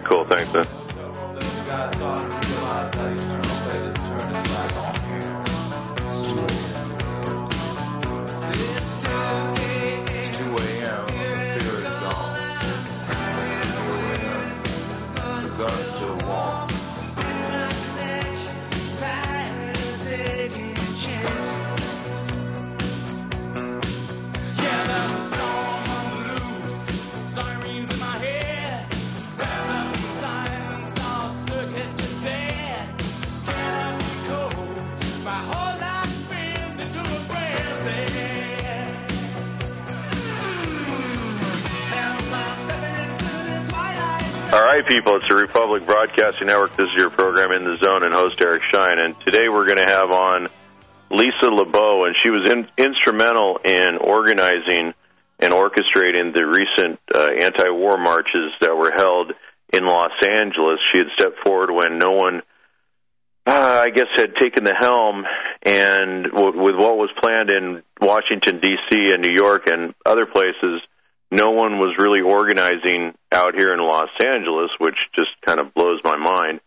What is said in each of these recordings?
cool. Thanks, man. It's 2 a.m. Fear is gone. The sun's still warm. All right, people, it's the Republic Broadcasting Network. This is your program In the Zone and host Eric Schein. And today we're going to have on Lisa LeBeau, and she was instrumental in organizing and orchestrating the recent anti-war marches that were held in Los Angeles. She had stepped forward when no one, I guess, had taken the helm, and with what was planned in Washington, D.C. and New York and other places, no one was really organizing out here in Los Angeles, which just kind of blows my mind.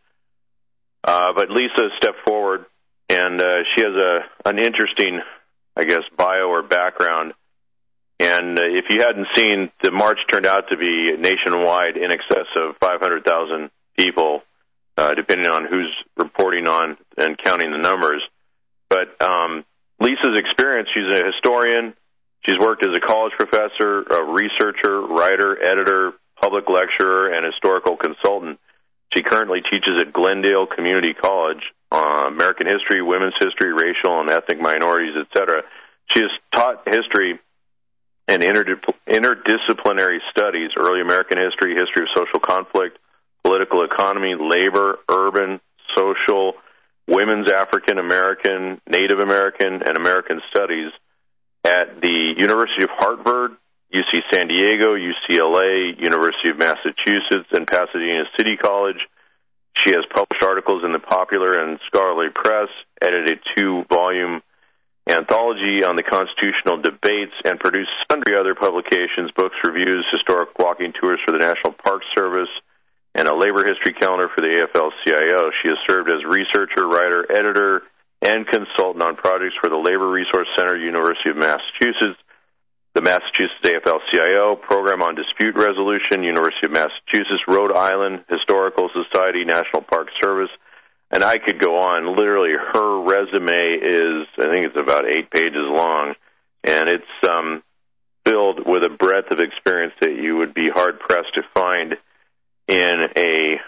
But Lisa stepped forward, and she has an interesting, I guess, bio or background. And if you hadn't seen, the march turned out to be nationwide, in excess of 500,000 people, depending on who's reporting on and counting the numbers. But Lisa's experience, she's a historian. She's worked as a college professor, a researcher, writer, editor, public lecturer, and historical consultant. She currently teaches at Glendale Community College, American history, women's history, racial and ethnic minorities, etc. She has taught history and interdisciplinary studies, early American history, history of social conflict, political economy, labor, urban, social, women's African American, Native American, and American studies at the University of Harvard, UC San Diego, UCLA, University of Massachusetts, and Pasadena City College. She has published articles in the Popular and Scholarly Press, edited 2-volume anthology on the constitutional debates, and produced sundry other publications, books, reviews, historic walking tours for the National Park Service, and a labor history calendar for the AFL-CIO. She has served as researcher, writer, editor, and consultant on projects for the Labor Resource Center, University of Massachusetts, the Massachusetts AFL-CIO, Program on Dispute Resolution, University of Massachusetts, Rhode Island Historical Society, National Park Service, and I could go on. Literally, her resume is, I think it's about 8 pages long, and it's filled with a breadth of experience that you would be hard-pressed to find in a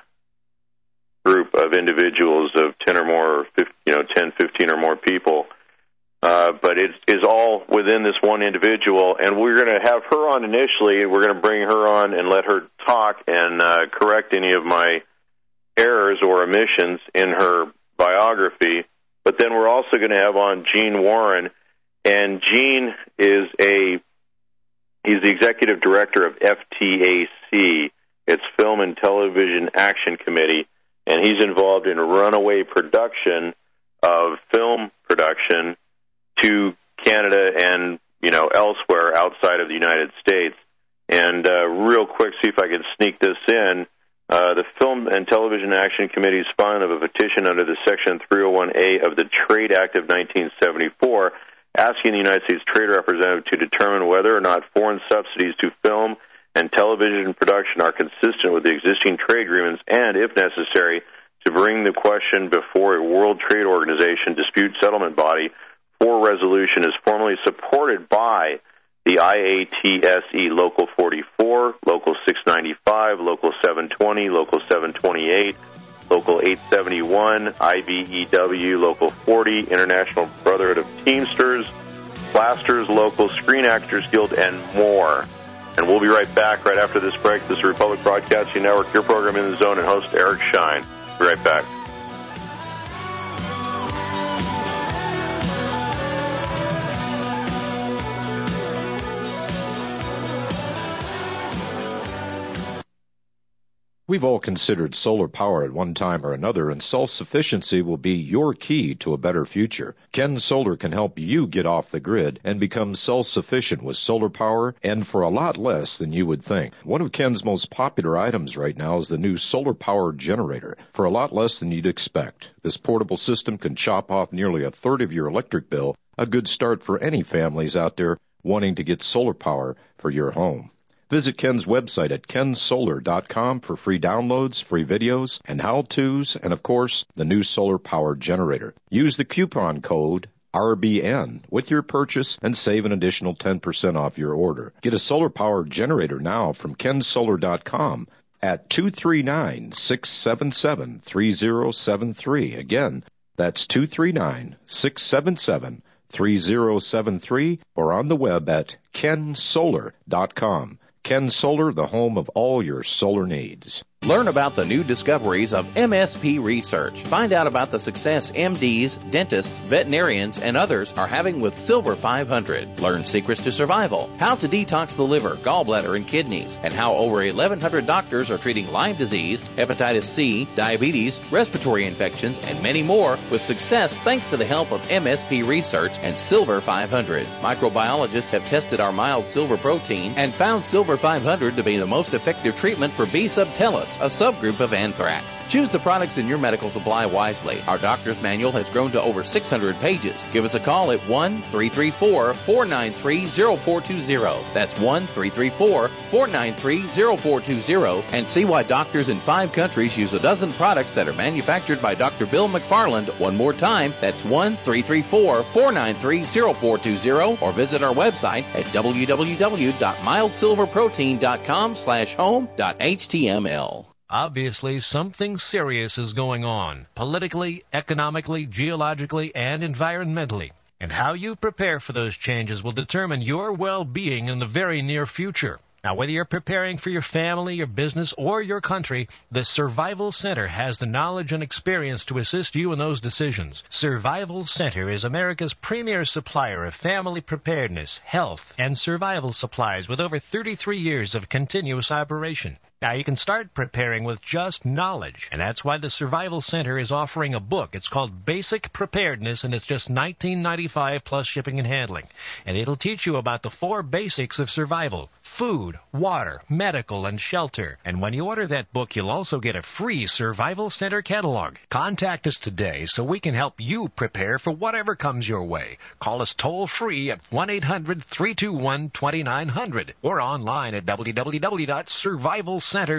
group of individuals of 10 or more, or 10, 15 or more people. But it is all within this one individual, and we're going to have her on initially. We're going to bring her on and let her talk and correct any of my errors or omissions in her biography. But then we're also going to have on Gene Warren, and Gene is he's the executive director of FTAC. It's Film and Television Action Committee, and he's involved in runaway production of film production to Canada and, elsewhere outside of the United States. And real quick, see if I can sneak this in. The Film and Television Action Committee is filing of a petition under the Section 301A of the Trade Act of 1974, asking the United States Trade Representative to determine whether or not foreign subsidies to film and television production are consistent with the existing trade agreements, and, if necessary, to bring the question before a World Trade Organization dispute settlement body for resolution is formally supported by the IATSE Local 44, Local 695, Local 720, Local 728, Local 871, IBEW, Local 40, International Brotherhood of Teamsters, Plasters Local, Screen Actors Guild, and more. And we'll be right back right after this break. This is Republic Broadcasting Network, your program In the Zone, and host Eric Schein. Be right back. We've all considered solar power at one time or another, and self-sufficiency will be your key to a better future. Ken Solar can help you get off the grid and become self-sufficient with solar power, and for a lot less than you would think. One of Ken's most popular items right now is the new solar power generator, for a lot less than you'd expect. This portable system can chop off nearly a third of your electric bill, a good start for any families out there wanting to get solar power for your home. Visit Ken's website at kensolar.com for free downloads, free videos, and how-tos, and of course, the new solar power generator. Use the coupon code RBN with your purchase and save an additional 10% off your order. Get a solar power generator now from kensolar.com at 239-677-3073. Again, that's 239-677-3073 or on the web at kensolar.com. Ken Solar, the home of all your solar needs. Learn about the new discoveries of MSP research. Find out about the success MDs, dentists, veterinarians, and others are having with Silver 500. Learn secrets to survival, how to detox the liver, gallbladder, and kidneys, and how over 1,100 doctors are treating Lyme disease, hepatitis C, diabetes, respiratory infections, and many more with success thanks to the help of MSP research and Silver 500. Microbiologists have tested our mild silver protein and found Silver 500 to be the most effective treatment for B. subtilis, a subgroup of anthrax. Choose the products in your medical supply wisely. Our doctor's manual has grown to over 600 pages. Give us a call at 1-334-493-0420. That's 1-334-493-0420 and see why doctors in 5 countries use a dozen products that are manufactured by Dr. Bill McFarland. One more time, that's 1-334-493-0420 or visit our website at www.mildsilverprotein.com/home.html. Obviously, something serious is going on, politically, economically, geologically, and environmentally. And how you prepare for those changes will determine your well-being in the very near future. Now, whether you're preparing for your family, your business, or your country, the Survival Center has the knowledge and experience to assist you in those decisions. Survival Center is America's premier supplier of family preparedness, health, and survival supplies with over 33 years of continuous operation. Now, you can start preparing with just knowledge, and that's why the Survival Center is offering a book. It's called Basic Preparedness, and it's just $19.95 plus shipping and handling. And it'll teach you about the 4 basics of survival: food, water, medical, and shelter. And when you order that book, you'll also get a free Survival Center catalog. Contact us today so we can help you prepare for whatever comes your way. Call us toll-free at 1-800-321-2900 or online at www.survivalcenter.com. All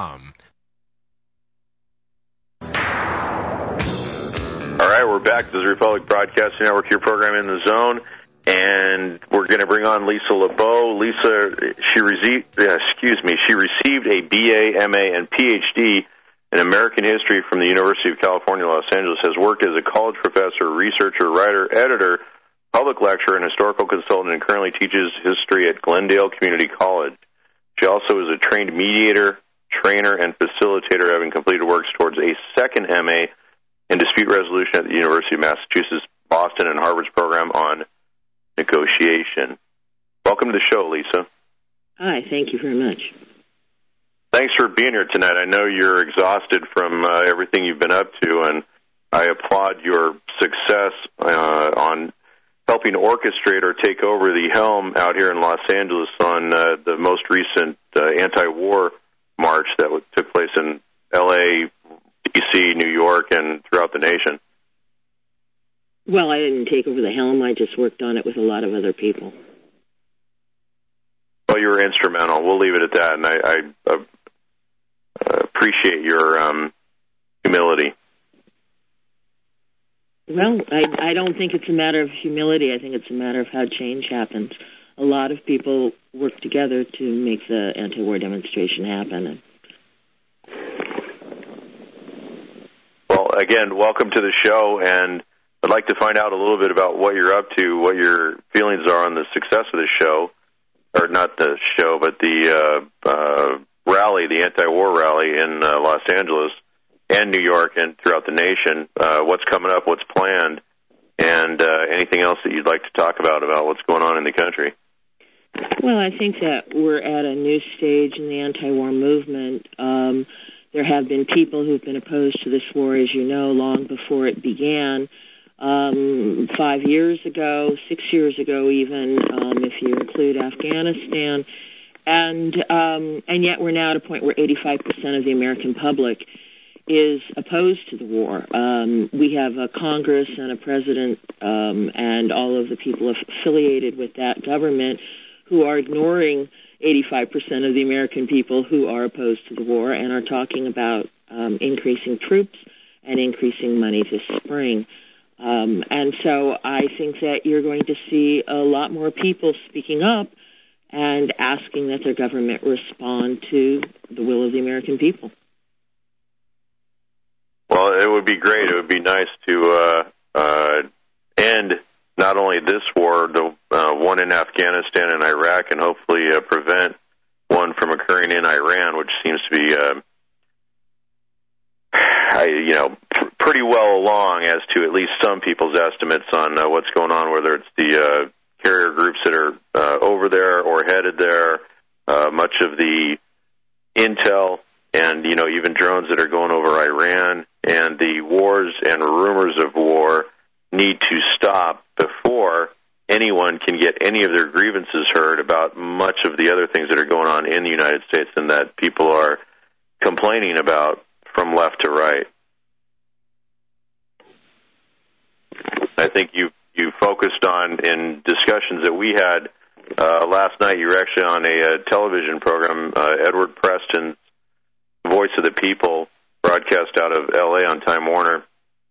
right, we're back to the Republic Broadcasting Network, your program In the Zone, and we're going to bring on Lisa LeBeau. Lisa, she received a BA, MA, and PhD in American History from the University of California, Los Angeles, has worked as a college professor, researcher, writer, editor, public lecturer, and historical consultant, and currently teaches history at Glendale Community College. She also is a trained mediator, trainer, and facilitator, having completed works towards a second MA in dispute resolution at the University of Massachusetts, Boston, and Harvard's program on negotiation. Welcome to the show, Lisa. Hi, thank you very much. Thanks for being here tonight. I know you're exhausted from everything you've been up to, and I applaud your success on helping orchestrate or take over the helm out here in Los Angeles on the most recent anti-war march that took place in L.A., D.C., New York, and throughout the nation. Well, I didn't take over the helm. I just worked on it with a lot of other people. Well, you were instrumental. We'll leave it at that, and I appreciate your humility. Well, I don't think it's a matter of humility. I think it's a matter of how change happens. A lot of people work together to make the anti-war demonstration happen. Well, again, welcome to the show, and I'd like to find out a little bit about what you're up to, what your feelings are on the success of the show, or not the show, but the rally, the anti-war rally in Los Angeles and New York and throughout the nation. What's coming up, what's planned, and anything else that you'd like to talk about what's going on in the country. Well, I think that we're at a new stage in the anti-war movement. There have been people who've been opposed to this war, as you know, long before it began. 5 years ago, 6 years ago even, if you include Afghanistan. And yet we're now at a point where 85% of the American public is opposed to the war. We have a Congress and a president and all of the people affiliated with that government who are ignoring 85% of the American people who are opposed to the war and are talking about increasing troops and increasing money this spring. And so I think that you're going to see a lot more people speaking up and asking that their government respond to the will of the American people. Well, it would be great. It would be nice to end not only this war, the one in Afghanistan and Iraq, and hopefully prevent one from occurring in Iran, which seems to be, pretty well along as to at least some people's estimates on what's going on, whether it's the carrier groups that are over there or headed there, much of the intel, and even drones that are going over Iran, and the wars and rumors of war need to stop before anyone can get any of their grievances heard about much of the other things that are going on in the United States and that people are complaining about from left to right. I think you focused on, in discussions that we had last night, you were actually on a television program, Edward Preston's Voice of the People, broadcast out of L.A. on Time Warner,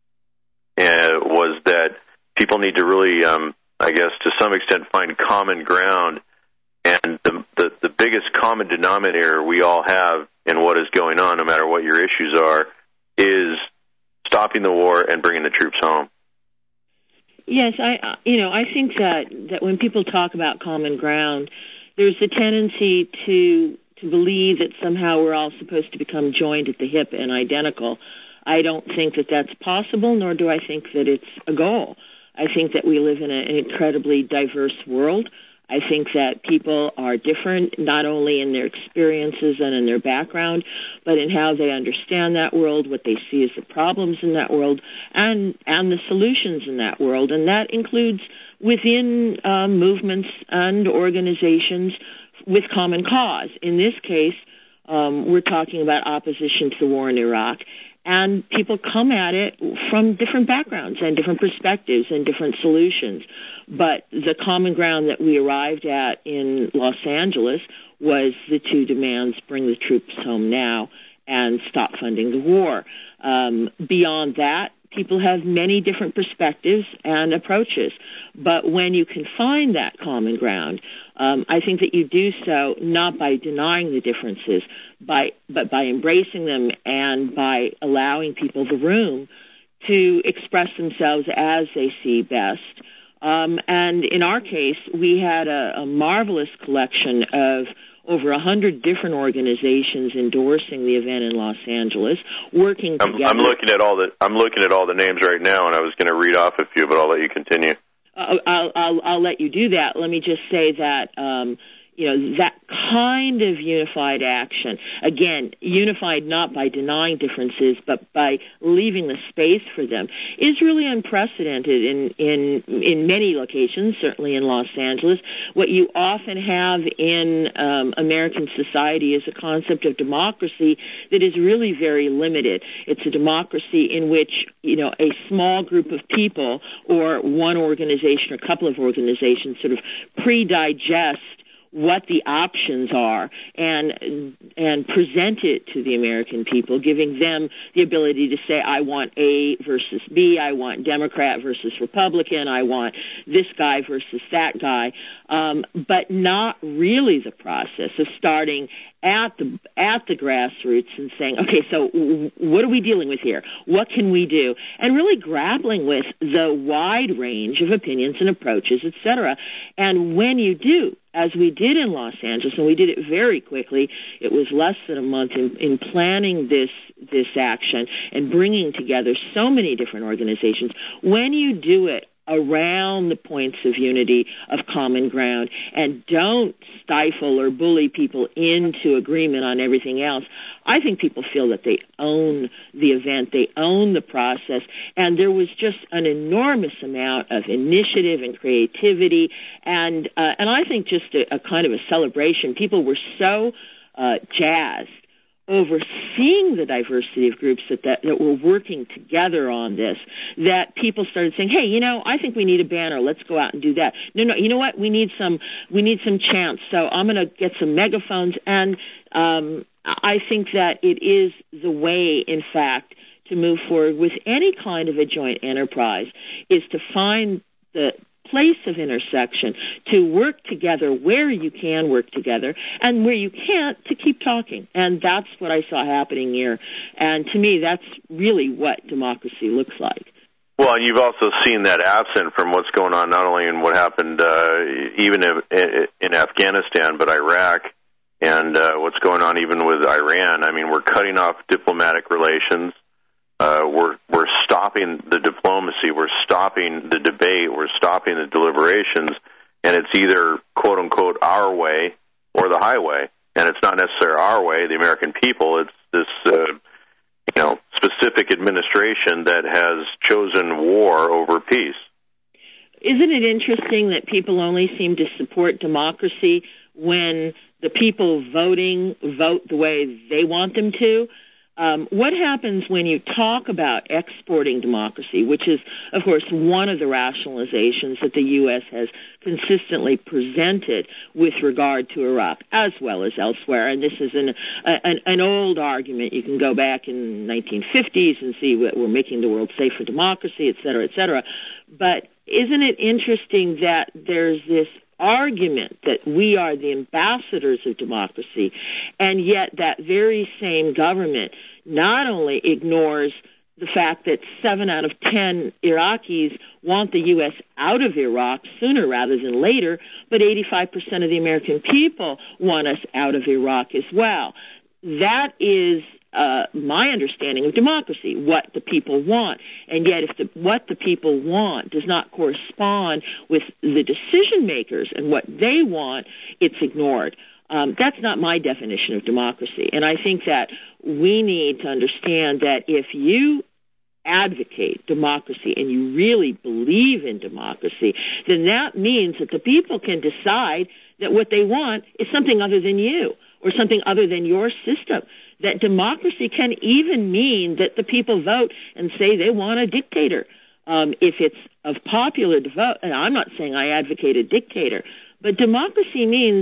and was that people need to really, I guess, to some extent, find common ground. And the biggest common denominator we all have in what is going on, no matter what your issues are, is stopping the war and bringing the troops home. Yes, I think that when people talk about common ground, there's a tendency to believe that somehow we're all supposed to become joined at the hip and identical. I don't think that that's possible, nor do I think that it's a goal. I think that we live in an incredibly diverse world. I think that people are different, not only in their experiences and in their background, but in how they understand that world, what they see as the problems in that world, and the solutions in that world. And that includes within movements and organizations with common cause. In this case, we're talking about opposition to the war in Iraq. And people come at it from different backgrounds and different perspectives and different solutions. But the common ground that we arrived at in Los Angeles was the two demands: bring the troops home now and stop funding the war. Beyond that, people have many different perspectives and approaches. But when you can find that common ground, I think that you do so not by denying the differences, but by embracing them and by allowing people the room to express themselves as they see best. And in our case, we had a marvelous collection of over 100 different organizations endorsing the event in Los Angeles, working together. I'm looking at all the names right now, and I was going to read off a few, but I'll let you continue. I'll let you do that. Let me just say that that kind of unified action, again, unified not by denying differences, but by leaving the space for them, is really unprecedented in many locations, certainly in Los Angeles. What you often have in American society is a concept of democracy that is really very limited. It's a democracy in which, a small group of people or one organization or a couple of organizations sort of pre-digest what the options are and present it to the American people, giving them the ability to say, I want A versus B, I want Democrat versus Republican, I want this guy versus that guy, but not really the process of starting at the grassroots and saying, okay, so what are we dealing with here? What can we do? And really grappling with the wide range of opinions and approaches, et cetera. And when you do, as we did in Los Angeles, and we did it very quickly, it was less than a month in planning this action and bringing together so many different organizations. When you do it around the points of unity, of common ground, and don't stifle or bully people into agreement on everything else. I think people feel that they own the event, they own the process, and there was just an enormous amount of initiative and creativity, and I think just a kind of a celebration. People were so jazzed over seeing the diversity of groups that were working together on this, that people started saying, hey, I think we need a banner. Let's go out and do that. No, you know what? We need some chants. So I'm going to get some megaphones. And I think that it is the way, in fact, to move forward with any kind of a joint enterprise, is to find the place of intersection, to work together where you can work together, and where you can't, to keep talking. And that's what I saw happening here. And to me, that's really what democracy looks like. Well, and you've also seen that absent from what's going on, not only in what happened even in Afghanistan, but Iraq, and what's going on even with Iran. I mean, we're cutting off diplomatic relations. We're stopping the diplomacy, we're stopping the debate, we're stopping the deliberations, and it's either, quote unquote, our way or the highway. And it's not necessarily our way, the American people. It's this, specific administration that has chosen war over peace. Isn't it interesting that people only seem to support democracy when the people voting vote the way they want them to? What happens when you talk about exporting democracy, which is, of course, one of the rationalizations that the U.S. has consistently presented with regard to Iraq, as well as elsewhere? And this is an old argument. You can go back in the 1950s and see what we're making the world safe for democracy, et cetera, et cetera. But isn't it interesting that there's this argument that we are the ambassadors of democracy, and yet that very same government not only ignores the fact that 7 out of 10 Iraqis want the U.S. out of Iraq sooner rather than later, but 85% of the American people want us out of Iraq as well. That is my understanding of democracy, what the people want. And yet if what the people want does not correspond with the decision makers and what they want, it's ignored. That's not my definition of democracy. And I think that we need to understand that if you advocate democracy and you really believe in democracy, then that means that the people can decide that what they want is something other than you or something other than your system. That democracy can even mean that the people vote and say they want a dictator. If it's of popular vote, and I'm not saying I advocate a dictator, but democracy means,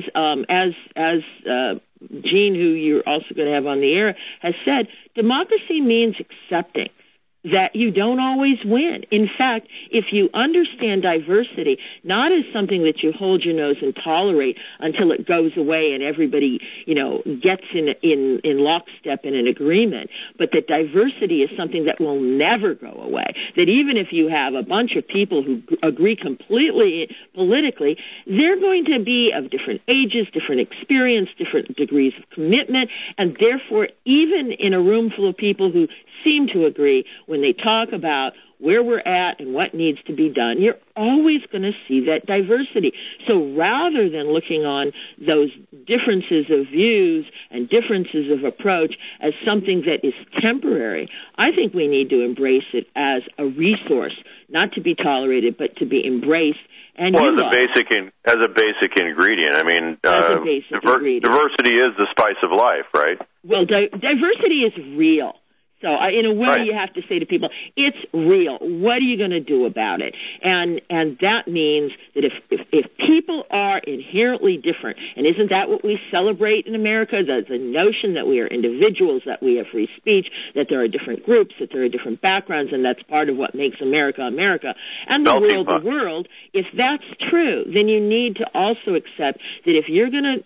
as Gene, who you're also going to have on the air, has said, democracy means accepting that you don't always win. In fact, if you understand diversity, not as something that you hold your nose and tolerate until it goes away and everybody, gets in lockstep in an agreement, but that diversity is something that will never go away. That even if you have a bunch of people who agree completely politically, they're going to be of different ages, different experience, different degrees of commitment, and therefore, even in a room full of people who seem to agree, when they talk about where we're at and what needs to be done, you're always going to see that diversity. So rather than looking on those differences of views and differences of approach as something that is temporary, I think we need to embrace it as a resource, not to be tolerated, but to be embraced. And as a basic ingredient. I mean, diversity is the spice of life, right? Well, diversity is real. So in a way, you have to say to people, it's real. What are you going to do about it? And that means that if people are inherently different, and isn't that what we celebrate in America, the notion that we are individuals, that we have free speech, that there are different groups, that there are different backgrounds, and that's part of what makes America America, and the world the world, if that's true, then you need to also accept that if you're going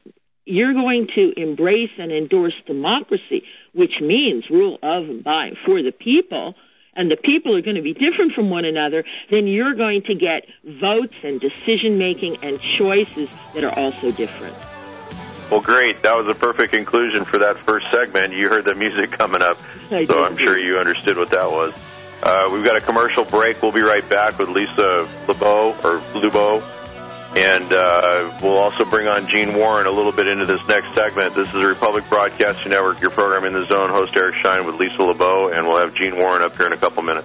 to embrace and endorse democracy, which means rule of and by and for the people, and the people are going to be different from one another, then you're going to get votes and decision-making and choices that are also different. Well, great. That was a perfect conclusion for that first segment. You heard the music coming up, so I'm sure you understood what that was. We've got a commercial break. We'll be right back with Lisa Lubo. And we'll also bring on Gene Warren a little bit into this next segment. This is the Republic Broadcasting Network, your program In the Zone. Host Eric Schein with Lisa LeBeau, and we'll have Gene Warren up here in a couple minutes.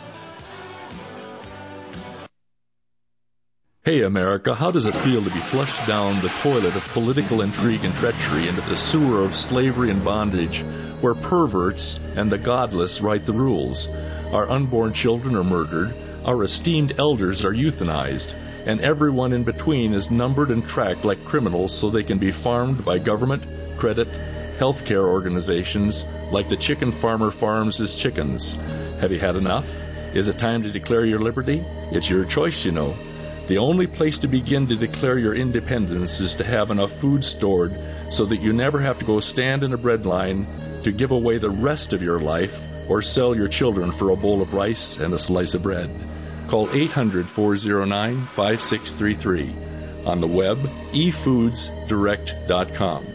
Hey, America, how does it feel to be flushed down the toilet of political intrigue and treachery into the sewer of slavery and bondage, where perverts and the godless write the rules? Our unborn children are murdered, our esteemed elders are euthanized, and everyone in between is numbered and tracked like criminals so they can be farmed by government, credit, healthcare organizations like the chicken farmer farms his chickens. Have you had enough? Is it time to declare your liberty? It's your choice, you know. The only place to begin to declare your independence is to have enough food stored so that you never have to go stand in a bread line to give away the rest of your life or sell your children for a bowl of rice and a slice of bread. Call 800-409-5633. On the web, efoodsdirect.com.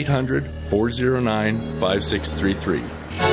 800-409-5633.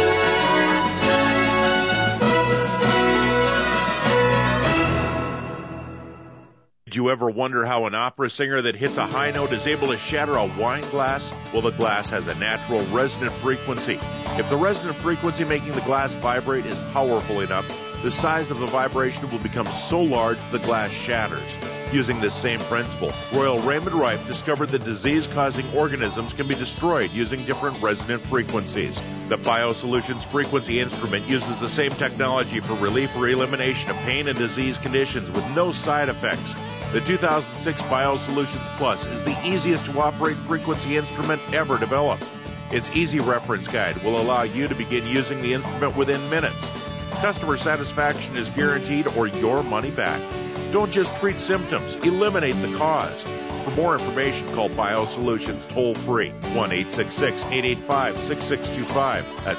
Did you ever wonder how an opera singer that hits a high note is able to shatter a wine glass? Well, the glass has a natural resonant frequency. If the resonant frequency making the glass vibrate is powerful enough, the size of the vibration will become so large the glass shatters. Using this same principle, Royal Raymond Rife discovered that disease-causing organisms can be destroyed using different resonant frequencies. The BioSolutions frequency instrument uses the same technology for relief or elimination of pain and disease conditions with no side effects. The 2006 BioSolutions Plus is the easiest to operate frequency instrument ever developed. Its easy reference guide will allow you to begin using the instrument within minutes. Customer satisfaction is guaranteed or your money back. Don't just treat symptoms, eliminate the cause. For more information, call BioSolutions toll-free, 1-866-885-6625. That's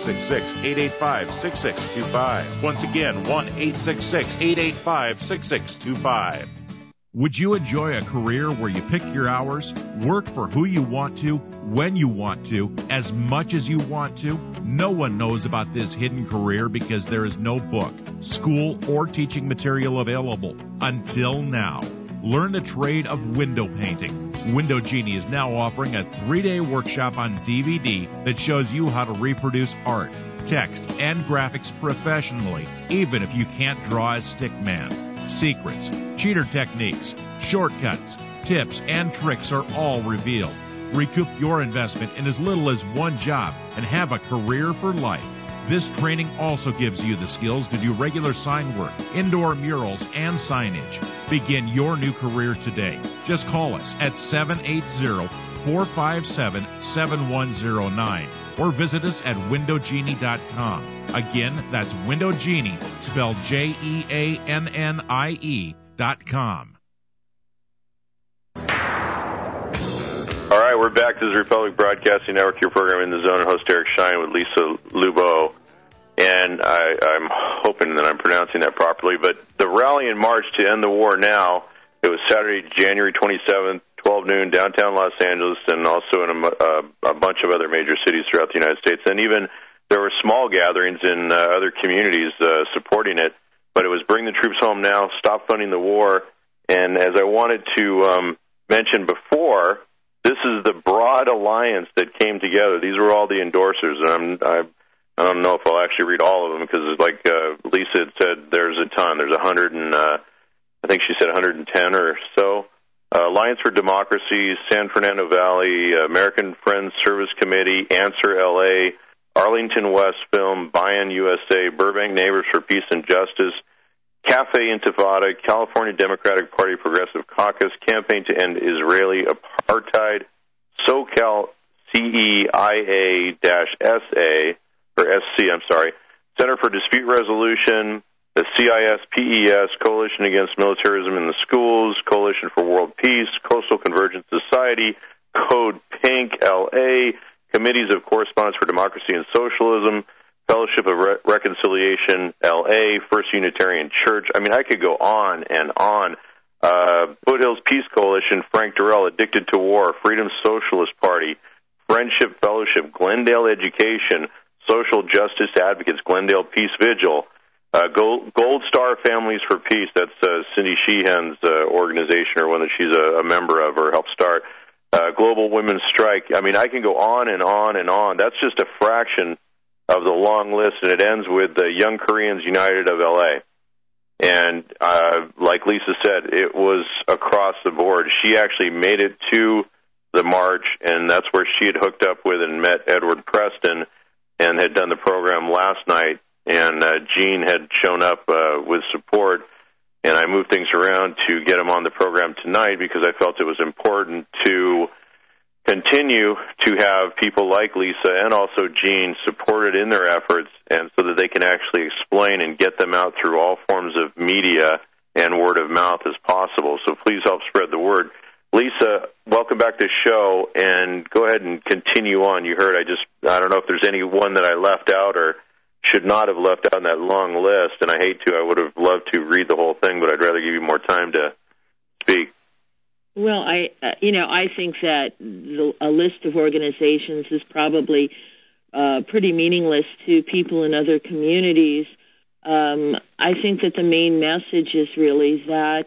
1-866-885-6625. Once again, 1-866-885-6625. Would you enjoy a career where you pick your hours, work for who you want to, when you want to, as much as you want to? No one knows about this hidden career because there is no book, school, or teaching material available until now. Learn the trade of window painting. Window Genie is now offering a 3-day workshop on DVD that shows you how to reproduce art, text, and graphics professionally, even if you can't draw a stick man. Secrets, cheater techniques, shortcuts, tips, and tricks are all revealed. Recoup your investment in as little as one job and have a career for life. This training also gives you the skills to do regular sign work, indoor murals, and signage. Begin your new career today. Just call us at 780-457-7109 or visit us at windowgenie.com. Again, that's Window Genie, spelled JEANNIE.com. All right, we're back to the Republic Broadcasting Network, your program In the Zone, and host Eric Schein with Lisa Lubo. And I'm hoping that I'm pronouncing that properly. But the rally in March to end the war now, it was Saturday, January 27th, 12 noon, downtown Los Angeles, and also in a bunch of other major cities throughout the United States. And even there were small gatherings in other communities supporting it. But it was bring the troops home now, stop funding the war. And as I wanted to mention before, this is the broad alliance that came together. These were all the endorsers, and I don't know if I'll actually read all of them because, like Lisa had said, there's a ton. There's 100 and I think she said 110 or so. Alliance for Democracy, San Fernando Valley, American Friends Service Committee, Answer LA, Arlington West Film, Bayan USA, Burbank Neighbors for Peace and Justice, Cafe Intifada, California Democratic Party Progressive Caucus, Campaign to End Israeli Apartheid, SoCal CEIA-SA, or SC, Center for Dispute Resolution, the CIS-PES, Coalition Against Militarism in the Schools, Coalition for World Peace, Coastal Convergence Society, Code Pink, LA, Committees of Correspondence for Democracy and Socialism, Fellowship of Reconciliation, LA, First Unitarian Church. I mean, I could go on and on. Foothills Peace Coalition, Frank Durrell, Addicted to War, Freedom Socialist Party, Friendship Fellowship, Glendale Education, Social Justice Advocates, Glendale Peace Vigil, Gold Star Families for Peace. That's Cindy Sheehan's organization, or one that she's a member of or helped start. Global Women's Strike. I mean, I can go on and on and on. That's just a fraction of the long list, and it ends with the Young Koreans United of L.A. And like Lisa said, it was across the board. She actually made it to the march, and that's where she had hooked up with and met Edward Preston and had done the program last night. And Gene had shown up with support, and I moved things around to get him on the program tonight because I felt it was important to continue to have people like Lisa and also Gene supported in their efforts, and so that they can actually explain and get them out through all forms of media and word of mouth as possible. So please help spread the word. Lisa, welcome back to the show, and go ahead and continue on. You heard I don't know if there's any one that I left out or should not have left out in that long list, and I hate to. I would have loved to read the whole thing, but I'd rather give you more time to speak. Well, I think that a list of organizations is probably pretty meaningless to people in other communities. I think that the main message is really that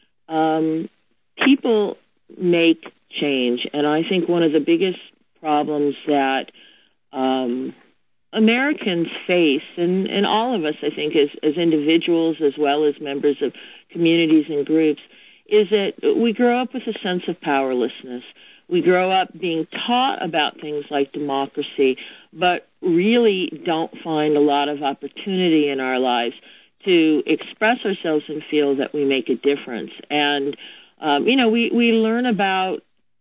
people make change, and I think one of the biggest problems that Americans face, and all of us, I think, as individuals as well as members of communities and groups, is that we grow up with a sense of powerlessness. We grow up being taught about things like democracy, but really don't find a lot of opportunity in our lives to express ourselves and feel that we make a difference. And, we learn about,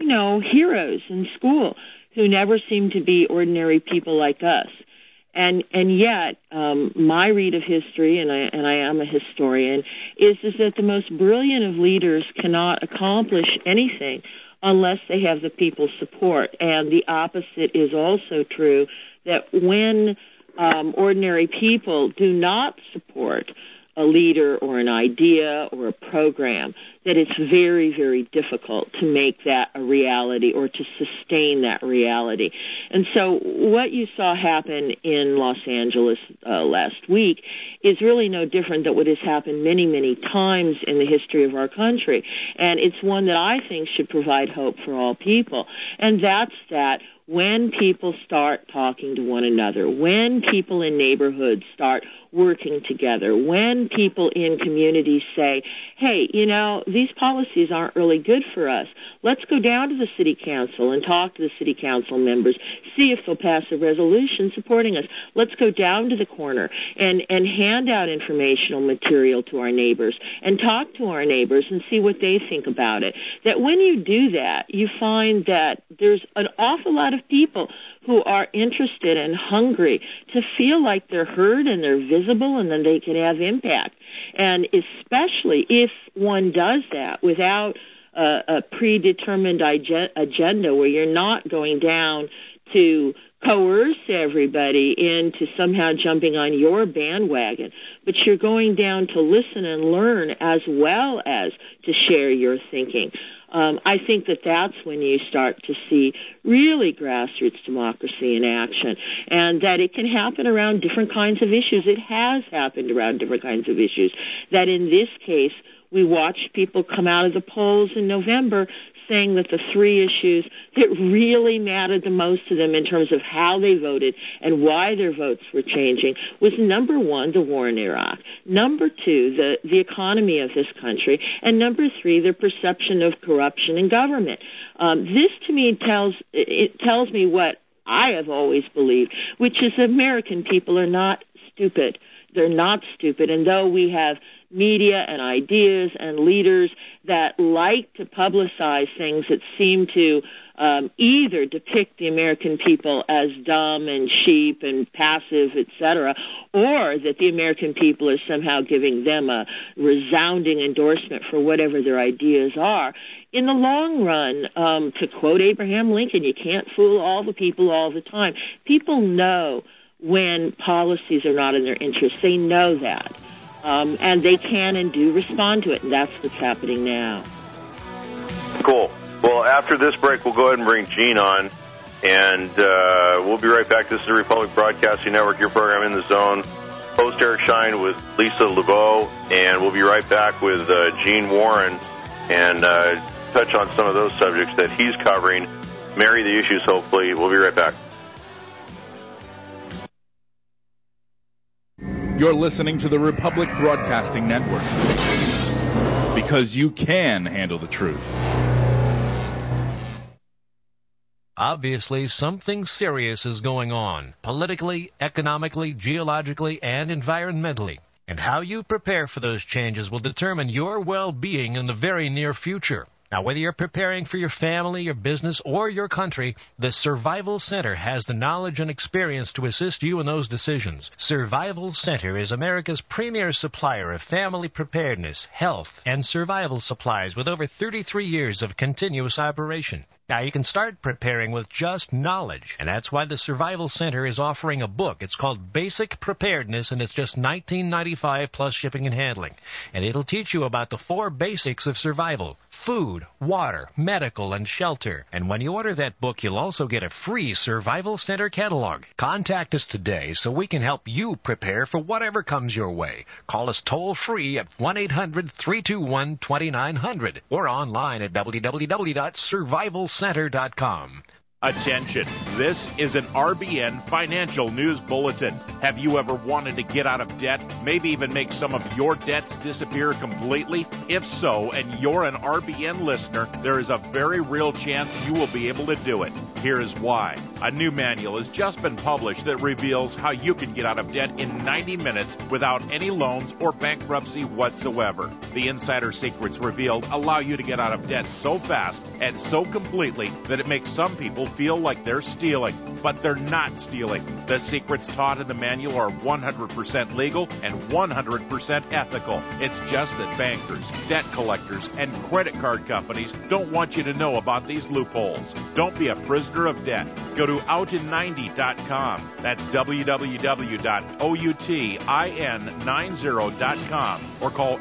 heroes in school who never seem to be ordinary people like us. And yet, my read of history, and I am a historian, is that the most brilliant of leaders cannot accomplish anything unless they have the people's support. And the opposite is also true, that when ordinary people do not support a leader or an idea or a program, that it's very, very difficult to make that a reality or to sustain that reality. And so what you saw happen in Los Angeles last week is really no different than what has happened many, many times in the history of our country. And it's one that I think should provide hope for all people. And that's that when people start talking to one another, when people in neighborhoods start working together, when people in communities say, hey, these policies aren't really good for us. Let's go down to the city council and talk to the city council members, see if they'll pass a resolution supporting us. Let's go down to the corner and hand out informational material to our neighbors and talk to our neighbors and see what they think about it. That when you do that, you find that there's an awful lot of people who are interested and hungry to feel like they're heard and they're visible and then they can have impact. And especially if one does that without a predetermined agenda where you're not going down to coerce everybody into somehow jumping on your bandwagon, but you're going down to listen and learn as well as to share your thinking. I think that that's when you start to see really grassroots democracy in action, and that it can happen around different kinds of issues. It has happened around different kinds of issues. That in this case, we watched people come out of the polls in November saying that the three issues that really mattered the most to them in terms of how they voted and why their votes were changing was, number one, the war in Iraq, number two, the economy of this country, and number three, their perception of corruption in government. This, to me, tells me what I have always believed, which is that American people are not stupid. They're not stupid, and though we have media and ideas and leaders that like to publicize things that seem to either depict the American people as dumb and sheep and passive, etc., or that the American people are somehow giving them a resounding endorsement for whatever their ideas are. In the long run, to quote Abraham Lincoln, you can't fool all the people all the time. People know when policies are not in their interest. They know that. And they can and do respond to it, and that's what's happening now. Cool. Well, after this break, we'll go ahead and bring Gene on, and we'll be right back. This is the Republic Broadcasting Network, your program In the Zone. host Eric Schein with Lisa LeBeau, and we'll be right back with Gene Warren and touch on some of those subjects that he's covering, marry the issues, hopefully. We'll be right back. You're listening to the Republic Broadcasting Network, because you can handle the truth. Obviously, something serious is going on, politically, economically, geologically, and environmentally. And how you prepare for those changes will determine your well-being in the very near future. Now, whether you're preparing for your family, your business, or your country, the Survival Center has the knowledge and experience to assist you in those decisions. Survival Center is America's premier supplier of family preparedness, health, and survival supplies with over 33 years of continuous operation. Now, you can start preparing with just knowledge, and that's why the Survival Center is offering a book. It's called Basic Preparedness, and it's just $19.95 plus shipping and handling. And it'll teach you about the 4 basics of survival: food, water, medical, and shelter. And when you order that book, you'll also get a free Survival Center catalog. Contact us today so we can help you prepare for whatever comes your way. Call us toll-free at 1-800-321-2900 or online at www.survivalcenter.com. Attention, this is an RBN Financial News Bulletin. Have you ever wanted to get out of debt, maybe even make some of your debts disappear completely? If so, and you're an RBN listener, there is a very real chance you will be able to do it. Here is why. A new manual has just been published that reveals how you can get out of debt in 90 minutes without any loans or bankruptcy whatsoever. The insider secrets revealed allow you to get out of debt so fast and so completely that it makes some people feel like they're stealing, but they're not stealing. The secrets taught in the manual are 100% legal and 100% ethical. It's just that bankers, debt collectors, and credit card companies don't want you to know about these loopholes. Don't be a prisoner of debt. Go to outin90.com. That's www.outin90.com or call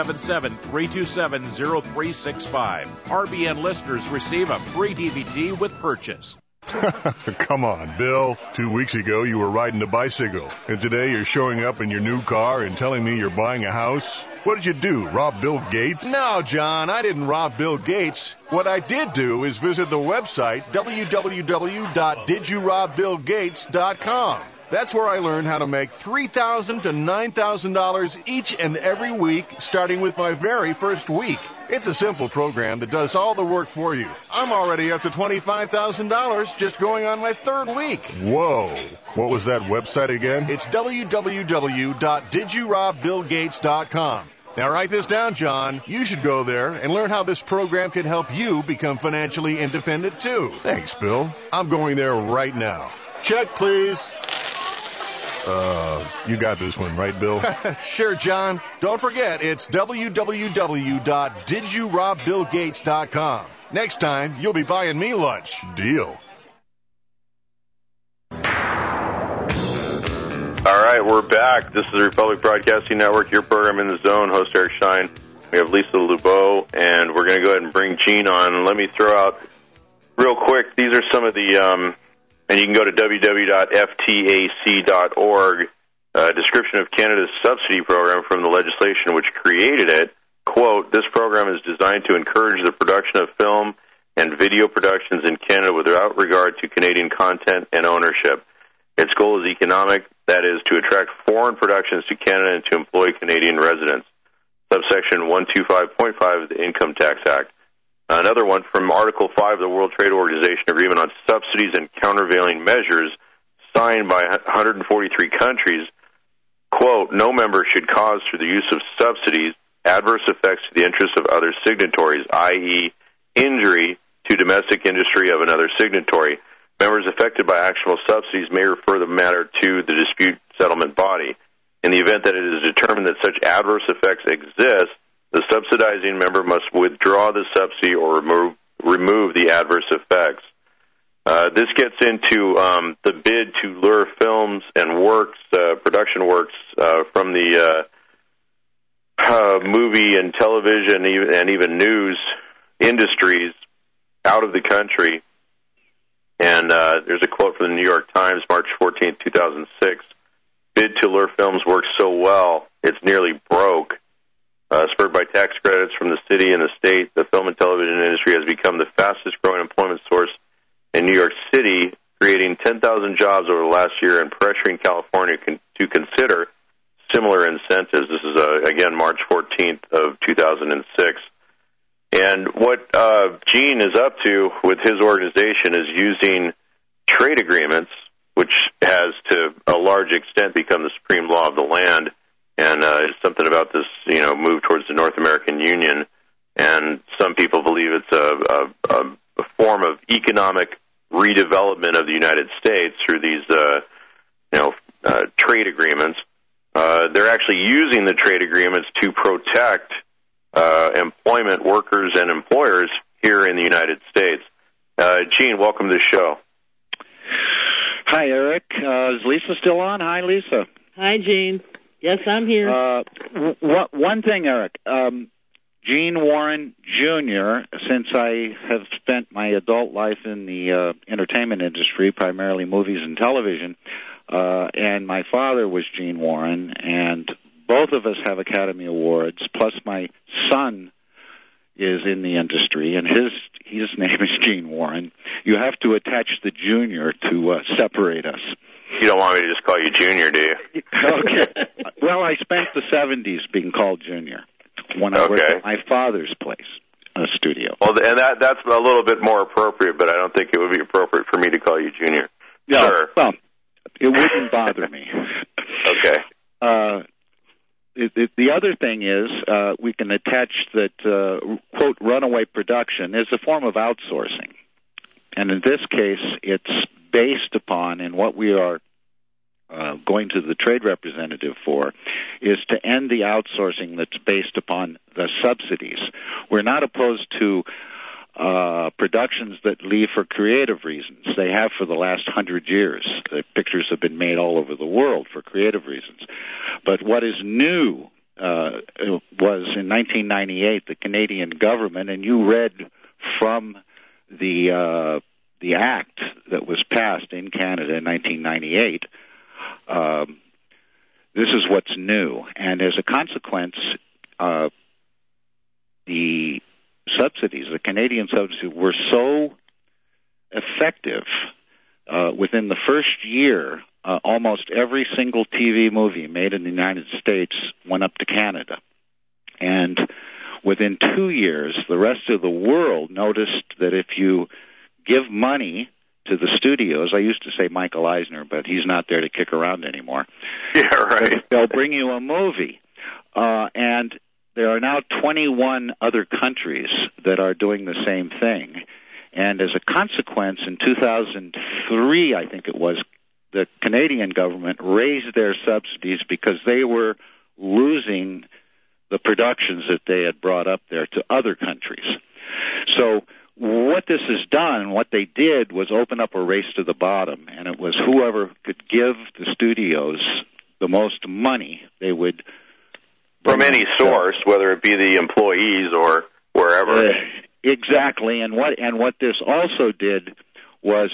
877-327-0365. RBN listeners receive a free DVD with purchase. Come on, Bill. 2 weeks ago, you were riding a bicycle, and today you're showing up in your new car and telling me you're buying a house? What did you do, rob Bill Gates? No, John, I didn't rob Bill Gates. What I did do is visit the website, www.didyourobBillGates.com. That's where I learned how to make $3,000 to $9,000 each and every week, starting with my very first week. It's a simple program that does all the work for you. I'm already up to $25,000 just going on my third week. Whoa. What was that website again? It's www.didyourobBillGates.com. Now write this down, John. You should go there and learn how this program can help you become financially independent, too. Thanks, Bill. I'm going there right now. Check, please. You got this one, right, Bill? Sure, John. Don't forget, it's www.didyourobBillGates.com. Next time, you'll be buying me lunch. Deal. All right, we're back. This is the Republic Broadcasting Network, your program in the zone. Host Eric Schein. We have Lisa LeBeau, and we're going to go ahead and bring Gene on. Let me throw out real quick. These are some of the... and you can go to www.ftac.org, description of Canada's subsidy program from the legislation which created it. Quote, this program is designed to encourage the production of film and video productions in Canada without regard to Canadian content and ownership. Its goal is economic, that is, to attract foreign productions to Canada and to employ Canadian residents. Subsection 125.5 of the Income Tax Act. Another one from Article 5 of the World Trade Organization Agreement on Subsidies and Countervailing Measures, signed by 143 countries. Quote, no member should cause through the use of subsidies adverse effects to the interests of other signatories, i.e., injury to domestic industry of another signatory. Members affected by actionable subsidies may refer the matter to the dispute settlement body. In the event that it is determined that such adverse effects exist, the subsidizing member must withdraw the subsidy or remove the adverse effects. This gets into the bid to lure films and works, production works from the movie and television and even news industries out of the country. And there's a quote from the New York Times, March 14, 2006. bid to lure films works so well, it's nearly broke. Spurred by tax credits from the city and the state, the film and television industry has become the fastest-growing employment source in New York City, creating 10,000 jobs over the last year and pressuring California to consider similar incentives. This is, again, March 14th of 2006. And what Gene is up to with his organization is using trade agreements, which has to a large extent become the supreme law of the land. And it's something about this, move towards the North American Union. And some people believe it's a form of economic redevelopment of the United States through these, trade agreements. They're actually using the trade agreements to protect employment workers and employers here in the United States. Gene, welcome to the show. Hi, Eric. Is Lisa still on? Hi, Lisa. Hi, Gene. Yes, I'm here. One thing, Eric. Gene Warren Jr., since I have spent my adult life in the entertainment industry, primarily movies and television, and my father was Gene Warren, and both of us have Academy Awards, plus my son is in the industry, and his name is Gene Warren. You have to attach the junior to separate us. You don't want me to just call you Junior, do you? Okay. Well, I spent the 70s being called Junior when I worked at my father's place, a studio. Well, and that's a little bit more appropriate, but I don't think it would be appropriate for me to call you Junior. No, sure. Well, it wouldn't bother me. Okay. The other thing is we can attach that, quote, runaway production is a form of outsourcing. And in this case, it's based upon, and what we are going to the trade representative for, is to end the outsourcing that's based upon the subsidies. We're not opposed to productions that leave for creative reasons. They have for the last 100 years. The pictures have been made all over the world for creative reasons. But what is new was in 1998, the Canadian government, and you read from the act that was passed in Canada in 1998, this is what's new. And as a consequence, the subsidies, the Canadian subsidies, were so effective within the first year, almost every single TV movie made in the United States went up to Canada. And within 2 years, the rest of the world noticed that if you give money to the studios, I used to say Michael Eisner, but he's not there to kick around anymore. Yeah, right. They'll bring you a movie. And there are now 21 other countries that are doing the same thing. And as a consequence, in 2003, I think it was, the Canadian government raised their subsidies because they were losing the productions that they had brought up there to other countries. So what this has done, what they did was open up a race to the bottom, and it was whoever could give the studios the most money, they would... From any source, whether it be the employees or wherever. Exactly, and what this also did was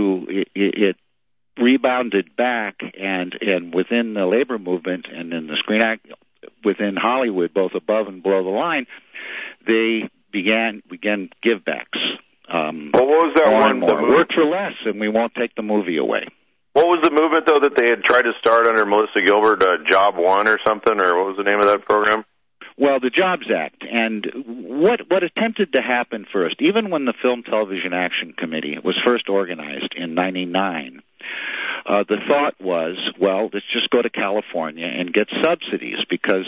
it rebounded back, and within the labor movement and in the Screen Act, within Hollywood, both above and below the line, they began give-backs. What was that one? Work for less, and we won't take the movie away. What was the movement, though, that they had tried to start under Melissa Gilbert, Job One or something, or what was the name of that program? Well, the Jobs Act. And what attempted to happen first, even when the Film Television Action Committee was first organized in 1999, the thought was, well, let's just go to California and get subsidies, because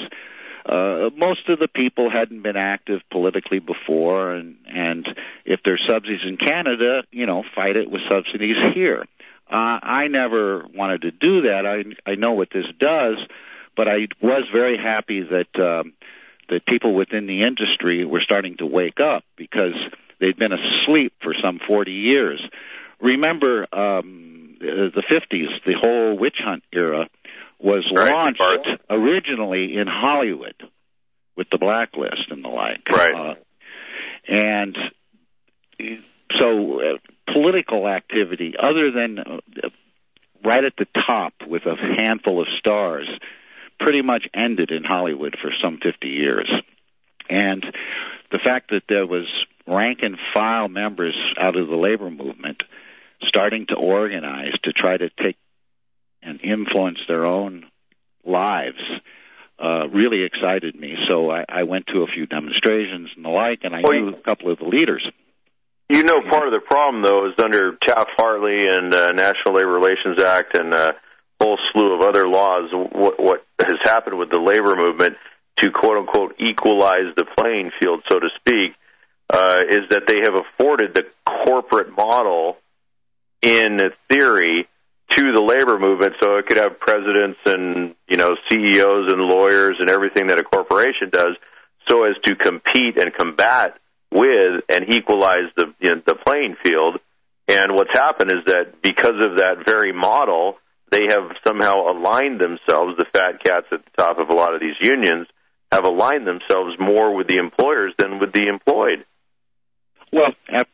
most of the people hadn't been active politically before, and if there's subsidies in Canada, fight it with subsidies here. I never wanted to do that. I know what this does, but I was very happy that people within the industry were starting to wake up, because they'd been asleep for some 40 years. Remember, the 50s, the whole witch hunt era was launched originally in Hollywood with the Blacklist and the like. Right. And so political activity, other than right at the top with a handful of stars pretty much ended in Hollywood for some 50 years. And the fact that there was rank-and-file members out of the labor movement starting to organize to try to take and influence their own lives really excited me. So I went to a few demonstrations and the like, and I knew a couple of the leaders. You know, part of the problem, though, is under Taft-Hartley and National Labor Relations Act and a whole slew of other laws, what has happened with the labor movement to, quote-unquote, equalize the playing field, so to speak, is that they have afforded the corporate model in theory to the labor movement, so it could have presidents and, you know, CEOs and lawyers and everything that a corporation does, so as to compete and combat with and equalize the playing field. And what's happened is that because of that very model, they have somehow aligned themselves, the fat cats at the top of a lot of these unions have aligned themselves more with the employers than with the employed. Well,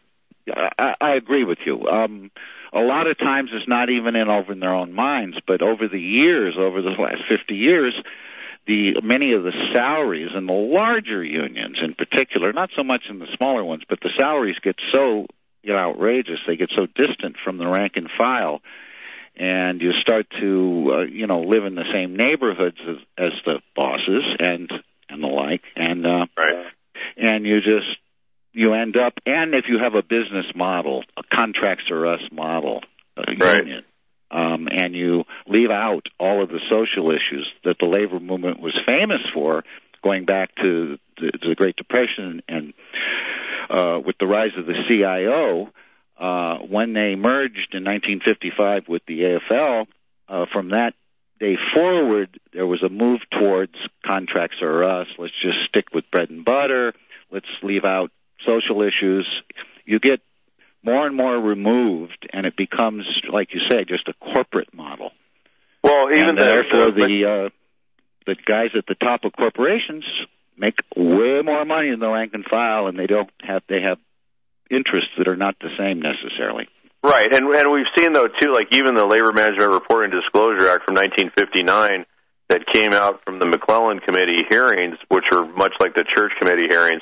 I agree with you. A lot of times it's not even over in their own minds, but over the years, over the last 50 years, many of the salaries in the larger unions in particular, not so much in the smaller ones, but the salaries get so outrageous, they get so distant from the rank and file, and you start to live in the same neighborhoods as the bosses and the like, and right. And you end up, and if you have a business model, a contracts or us model, union, and you leave out all of the social issues that the labor movement was famous for, going back to the Great Depression and with the rise of the CIO, when they merged in 1955 with the AFL, from that day forward, there was a move towards contracts or us. Let's just stick with bread and butter. Let's leave out social issues. You get more and more removed, and it becomes, like you say, just a corporate model. Well, even therefore, the guys at the top of corporations make way more money than the rank and file, and they have interests that are not the same necessarily. Right, and we've seen, though, too, like even the Labor Management Reporting Disclosure Act from 1959 that came out from the McClellan Committee hearings, which were much like the Church Committee hearings,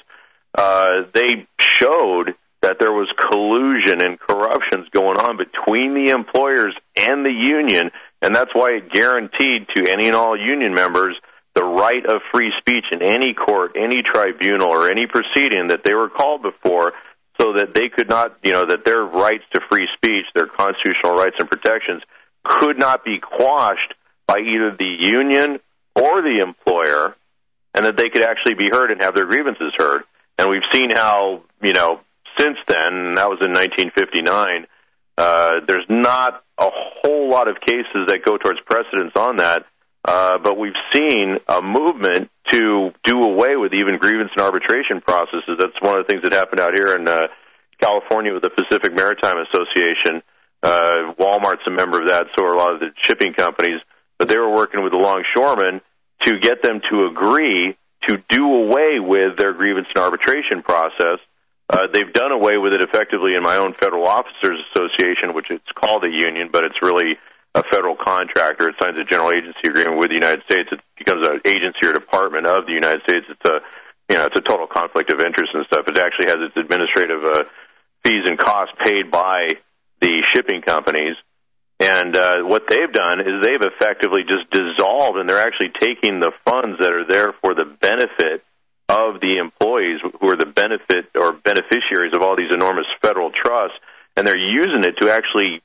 they showed that there was collusion and corruptions going on between the employers and the union, and that's why it guaranteed to any and all union members the right of free speech in any court, any tribunal, or any proceeding that they were called before, so that they could not, that their rights to free speech, their constitutional rights and protections, could not be quashed by either the union or the employer, and that they could actually be heard and have their grievances heard. And we've seen how, since then, and that was in 1959, there's not a whole lot of cases that go towards precedence on that, but we've seen a movement to do away with even grievance and arbitration processes. That's one of the things that happened out here in California with the Pacific Maritime Association. Walmart's a member of that, so are a lot of the shipping companies, but they were working with the longshoremen to get them to agree to do away with their grievance and arbitration process. They've done away with it effectively in my own Federal Officers Association, which it's called a union, but it's really a federal contractor. It signs a general agency agreement with the United States. It becomes an agency or department of the United States. It's a total conflict of interest and stuff. It actually has its administrative fees and costs paid by the shipping companies. And what they've done is they've effectively just dissolved, and they're actually taking the funds that are there for the benefit of the employees who are the benefit or beneficiaries of all these enormous federal trusts, and they're using it to actually,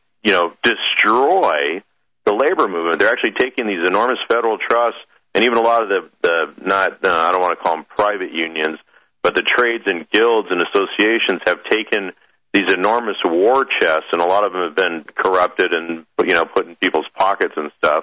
destroy the labor movement. They're actually taking these enormous federal trusts, and even a lot of I don't want to call them private unions, but the trades and guilds and associations have taken these enormous war chests, and a lot of them have been corrupted and put in people's pockets and stuff.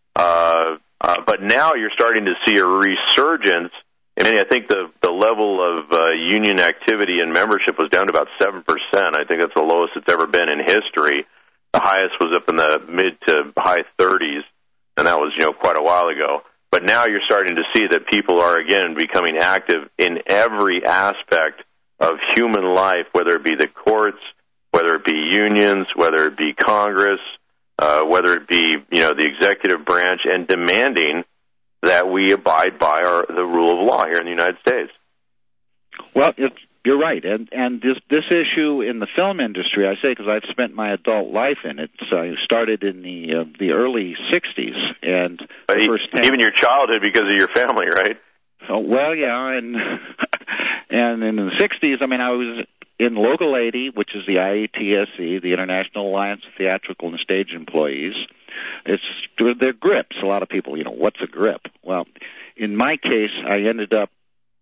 But now you're starting to see a resurgence. I mean, I think the level of union activity and membership was down to about 7%. I think that's the lowest it's ever been in history. The highest was up in the mid to high 30s, and that was quite a while ago. But now you're starting to see that people are again becoming active in every aspect of human life, whether it be the courts, whether it be unions, whether it be Congress, whether it be, the executive branch, and demanding that we abide by the rule of law here in the United States. Well, you're right, and this issue in the film industry, I say because I've spent my adult life in it. I started in the early '60s, and the first even your childhood because of your family, right? Oh, well, yeah, and in the '60s, I was in Local 80, which is the IATSE, the International Alliance of Theatrical and Stage Employees. They're grips. A lot of people, what's a grip? Well, in my case, I ended up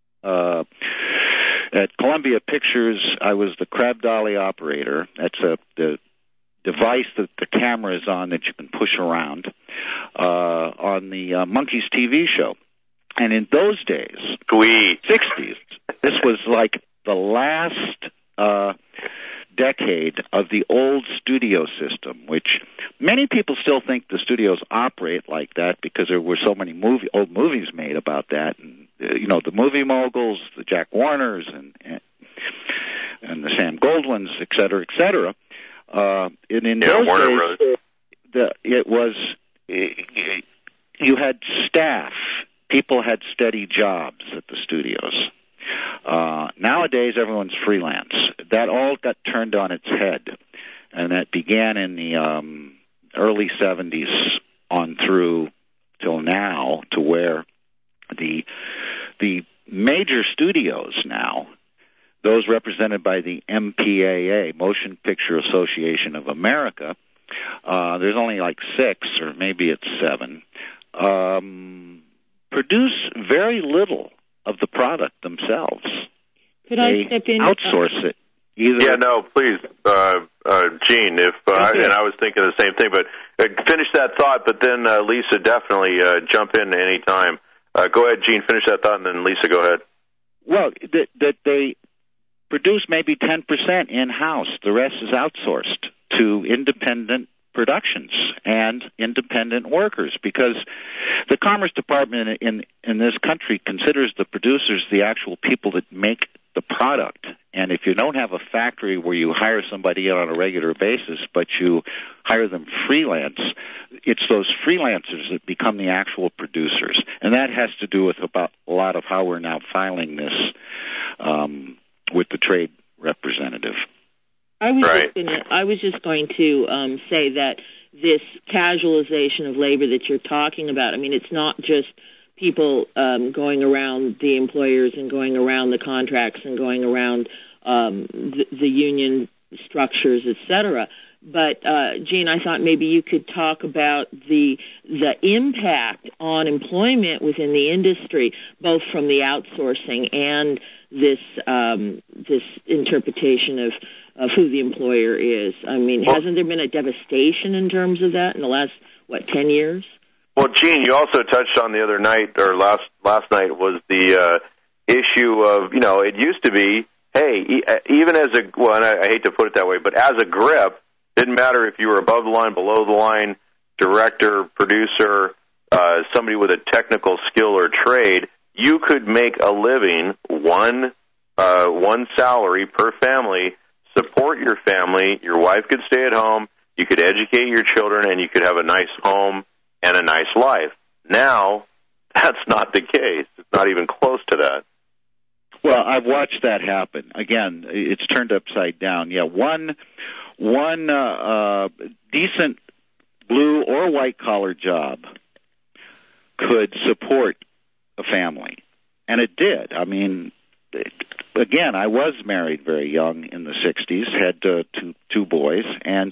at Columbia Pictures. I was the crab dolly operator. That's the device that the camera is on that you can push around on the Monkeys TV show. And in those days, sweet 60s, this was like the last decade of the old studio system, which many people still think the studios operate like that because there were so many old movies made about that, and the movie moguls, the Jack Warners, and the Sam Goldwyns, et cetera, et cetera. And in those days, it was you had staff. People had steady jobs at the studios. Nowadays, everyone's freelance. That all got turned on its head, and that began in the early 70s on through till now, to where the major studios now, those represented by the MPAA, Motion Picture Association of America, there's only like 6 or maybe it's 7, produce very little of the product themselves. Could I step in? Outsource it. Yeah, no, please, Gene. And I was thinking the same thing, but finish that thought. But then Lisa, definitely jump in any time. Go ahead, Gene. Finish that thought, and then Lisa, go ahead. Well, that they produce maybe 10% in-house. The rest is outsourced to independent productions and independent workers, because the Commerce Department in this country considers the producers the actual people that make the product. And if you don't have a factory where you hire somebody on a regular basis, but you hire them freelance, it's those freelancers that become the actual producers. And that has to do with about a lot of how we're now filing this with the trade representative. I was just going to say that this casualization of labor that you're talking about, it's not just people going around the employers and going around the contracts and going around the union structures, et cetera. But, Gene, I thought maybe you could talk about the impact on employment within the industry, both from the outsourcing and this interpretation of who the employer is. Hasn't there been a devastation in terms of that in the last, 10 years? Well, Gene, you also touched on the other night, or last night, was the issue of, it used to be, hey, even as and I hate to put it that way, but as a grip, didn't matter if you were above the line, below the line, director, producer, somebody with a technical skill or trade, you could make a living, one salary per family, support your family, your wife could stay at home, you could educate your children, and you could have a nice home and a nice life. Now, that's not the case. It's not even close to that. Well, I've watched that happen. Again, it's turned upside down. Yeah, one decent blue or white-collar job could support a family, and it did. Again, I was married very young in the 60s, had two boys, and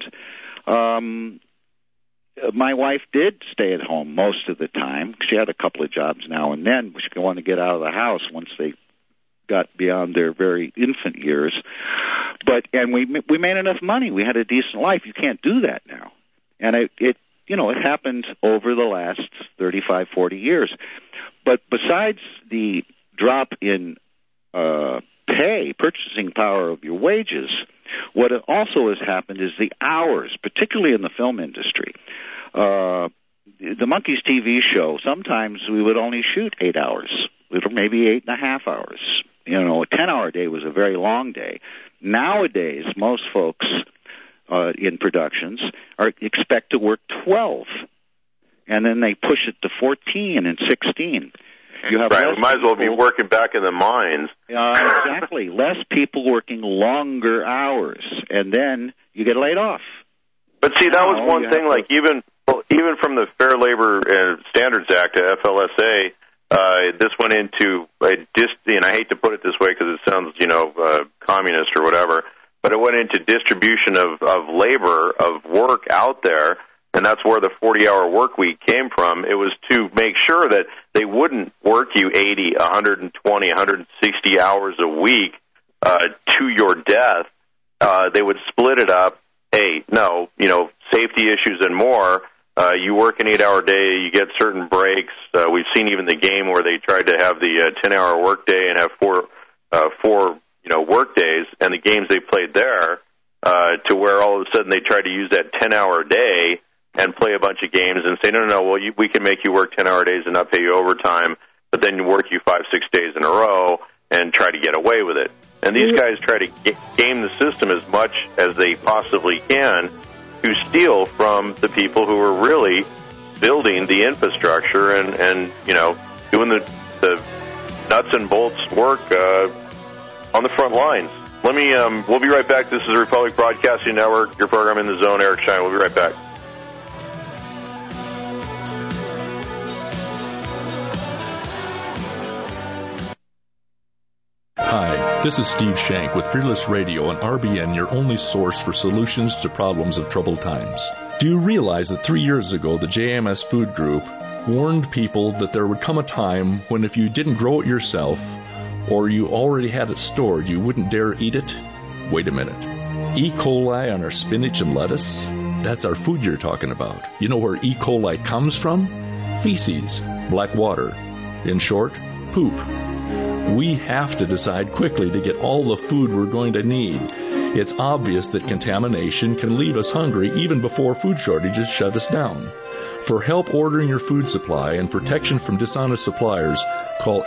my wife did stay at home most of the time. She had a couple of jobs now and then, but she wanted to get out of the house once they got beyond their very infant years. And we made enough money. We had a decent life. You can't do that now. And it happened over the last 35, 40 years. But besides the drop in purchasing power of your wages, what also has happened is the hours, particularly in the film industry. The Monkeys TV show, sometimes we would only shoot 8 hours, maybe 8.5 hours. A 10-hour day was a very long day. Nowadays, most folks in productions expect to work 12, and then they push it to 14 and 16. You have right, we might as well be working back in the mines. Exactly. Less people working longer hours, and then you get laid off. But see, that was one thing, like even from the Fair Labor Standards Act, FLSA, this went into, and I hate to put it this way because it sounds, communist or whatever, but it went into distribution of labor, of work out there, and that's where the 40-hour work week came from. It was to make sure that they wouldn't work you 80, 120, 160 hours a week to your death. They would split it up. Hey, no, safety issues and more. You work an 8-hour day, you get certain breaks. We've seen even the game where they tried to have the 10-hour work day and have four work days, and the games they played there to where all of a sudden they tried to use that 10-hour day and play a bunch of games and say, no, well, we can make you work 10-hour days and not pay you overtime, but then work you 5-6 days in a row and try to get away with it. And these guys try to game the system as much as they possibly can to steal from the people who are really building the infrastructure and doing the nuts and bolts work on the front lines. We'll be right back. This is the Republic Broadcasting Network, your program In the Zone. Eric Schein. We'll be right back. Hi, this is Steve Shank with Fearless Radio and RBN, your only source for solutions to problems of troubled times. Do you realize that 3 years ago the JMS Food Group warned people that there would come a time when if you didn't grow it yourself or you already had it stored, you wouldn't dare eat it? Wait a minute. E. coli on our spinach and lettuce? That's our food you're talking about. You know where E. coli comes from? Feces, black water. In short, poop. We have to decide quickly to get all the food we're going to need. It's obvious that contamination can leave us hungry even before food shortages shut us down. For help ordering your food supply and protection from dishonest suppliers, call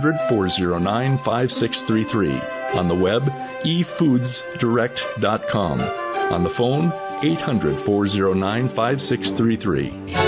800-409-5633. On the web, efoodsdirect.com. On the phone, 800-409-5633.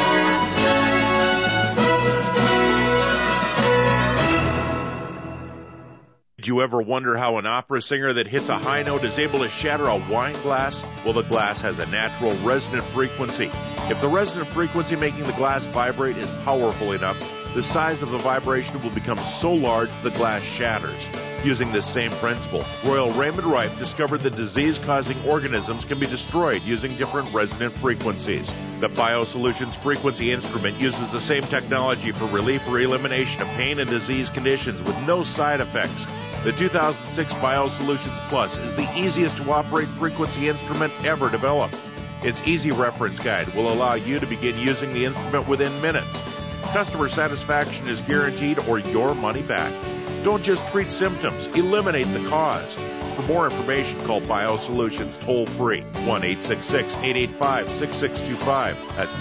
Did you ever wonder how an opera singer that hits a high note is able to shatter a wine glass? Well, the glass has a natural resonant frequency. If the resonant frequency making the glass vibrate is powerful enough, the size of the vibration will become so large the glass shatters. Using this same principle, Royal Raymond Rife discovered that disease-causing organisms can be destroyed using different resonant frequencies. The BioSolutions frequency instrument uses the same technology for relief or elimination of pain and disease conditions with no side effects. The 2006 BioSolutions Plus is the easiest to operate frequency instrument ever developed. Its easy reference guide will allow you to begin using the instrument within minutes. Customer satisfaction is guaranteed or your money back. Don't just treat symptoms, eliminate the cause. For more information, call BioSolutions toll-free, 1-866-885-6625. That's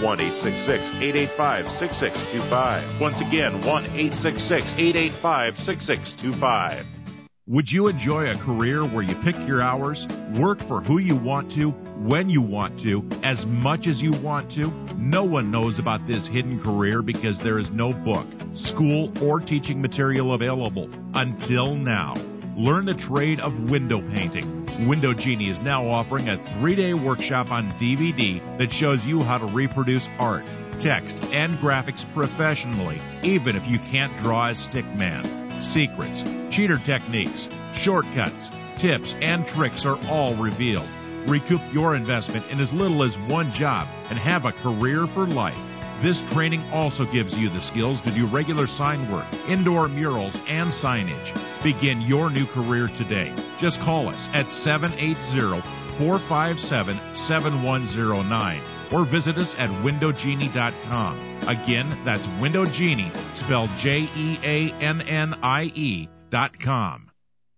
1-866-885-6625. Once again, 1-866-885-6625. Would you enjoy a career where you pick your hours, work for who you want to, when you want to, as much as you want to? No one knows about this hidden career because there is no book, school, or teaching material available until now. Learn the trade of window painting. Window Genie is now offering a 3-day workshop on DVD that shows you how to reproduce art, text, and graphics professionally, even if you can't draw a stick man. Secrets, cheater techniques, shortcuts, tips, and tricks are all revealed. Recoup your investment in as little as one job and have a career for life. This training also gives you the skills to do regular sign work, indoor murals, and signage. Begin your new career today. Just call us at 780-457-7109 or visit us at windowgenie.com. Again, that's Window Genie, spelled Jeannie.com.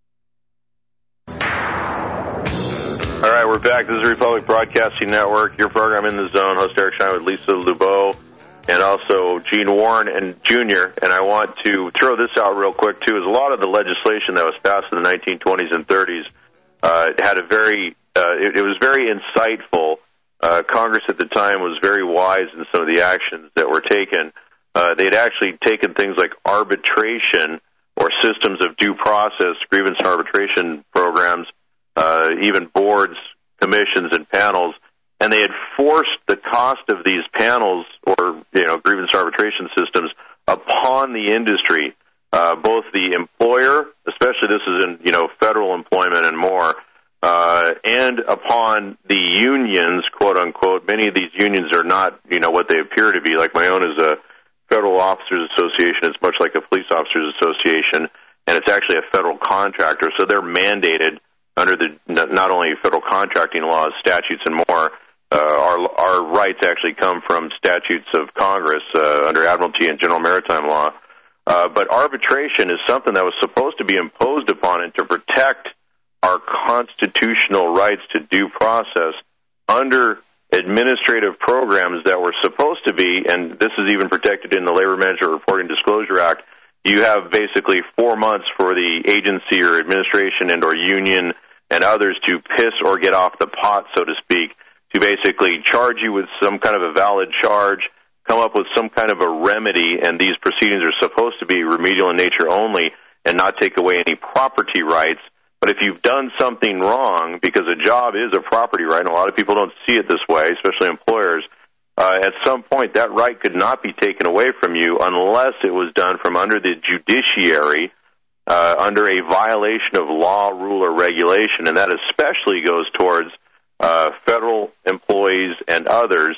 All right, we're back. This is the Republic Broadcasting Network, your program In the Zone. Host Eric Schein with Lisa LeBeau and also Gene Warren and Jr. And I want to throw this out real quick, too, is a lot of the legislation that was passed in the 1920s and 30s had a very it was very insightful. Congress at the time was very wise in some of the actions that were taken. They'd actually taken things like arbitration or systems of due process, grievance and arbitration programs, even boards, commissions, and panels, and they had forced the cost of these panels or grievance arbitration systems upon the industry, both the employer, especially this is in federal employment and more, and upon the unions, quote unquote. Many of these unions are not what they appear to be. Like my own is a Federal Officers Association. It's much like a Police Officers Association, and it's actually a federal contractor, so they're mandated under the not only federal contracting laws, statutes, and more. Our rights actually come from statutes of Congress under Admiralty and General Maritime Law. But arbitration is something that was supposed to be imposed upon and to protect our constitutional rights to due process under administrative programs that were supposed to be, and this is even protected in the Labor Management Reporting Disclosure Act. You have basically 4 months for the agency or administration and or union and others to piss or get off the pot, so to speak, to basically charge you with some kind of a valid charge, come up with some kind of a remedy, and these proceedings are supposed to be remedial in nature only and not take away any property rights. But if you've done something wrong, because a job is a property right, and a lot of people don't see it this way, especially employers, at some point that right could not be taken away from you unless it was done from under the judiciary, under a violation of law, rule, or regulation, and that especially goes towards federal employees and others.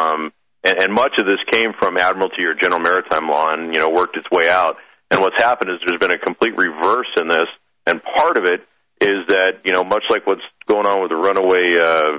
And much of this came from Admiralty or General Maritime Law and, worked its way out. And what's happened is there's been a complete reverse in this, and part of it is that, much like what's going on with the runaway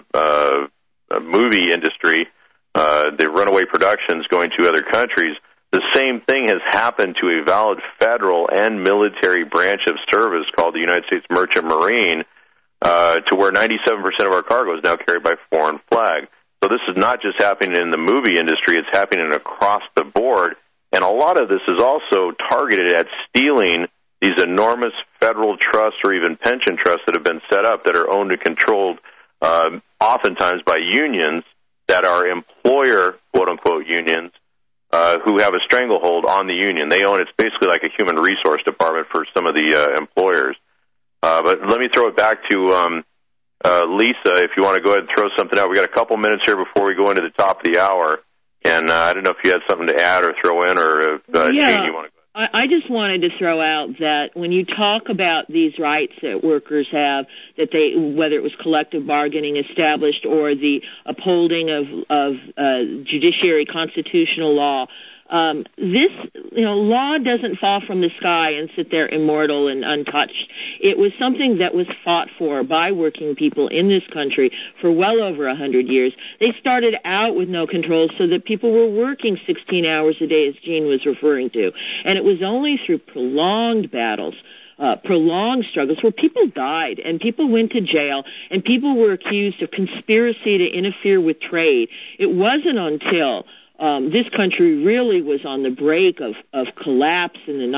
movie industry, the runaway productions going to other countries, the same thing has happened to a valid federal and military branch of service called the United States Merchant Marine, to where 97% of our cargo is now carried by foreign flag. So this is not just happening in the movie industry, it's happening across the board. And a lot of this is also targeted at stealing these enormous federal trusts or even pension trusts that have been set up that are owned and controlled oftentimes by unions that are employer, quote-unquote, unions, who have a stranglehold on the union. They own it's basically like a human resource department for some of the employers. But let me throw it back to Lisa, if you want to go ahead and throw something out. We got a couple minutes here before we go into the top of the hour, and I don't know if you had something to add or throw in, or Jane, you want to go. I just wanted to throw out that when you talk about these rights that workers have, that they, whether it was collective bargaining established or the upholding of judiciary constitutional law, this, law doesn't fall from the sky and sit there immortal and untouched. It was something that was fought for by working people in this country for well over 100 years. They started out with no controls so that people were working 16 hours a day, as Gene was referring to. And it was only through prolonged battles, prolonged struggles where people died and people went to jail and people were accused of conspiracy to interfere with trade. It wasn't until this country really was on the brink of collapse in the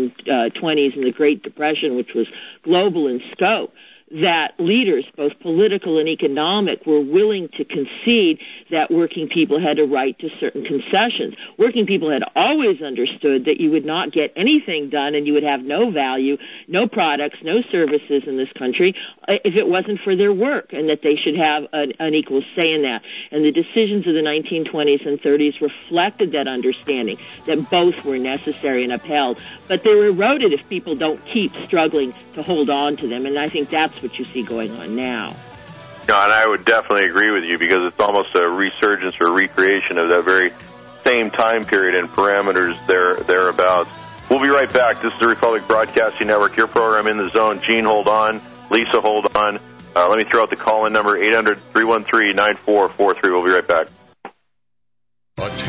1920s and the Great Depression, which was global in scope, that leaders, both political and economic, were willing to concede that working people had a right to certain concessions. Working people had always understood that you would not get anything done and you would have no value, no products, no services in this country if it wasn't for their work, and that they should have an equal say in that. And the decisions of the 1920s and 30s reflected that understanding, that both were necessary and upheld. But they're eroded if people don't keep struggling to hold on to them, and I think that's what you see going on now. No, and I would definitely agree with you, because it's almost a resurgence or recreation of that very same time period and parameters thereabouts. We'll be right back. This is the Republic Broadcasting Network, your program In the Zone. Gene, hold on. Lisa, hold on. Let me throw out the call-in number, 800-313-9443. We'll be right back.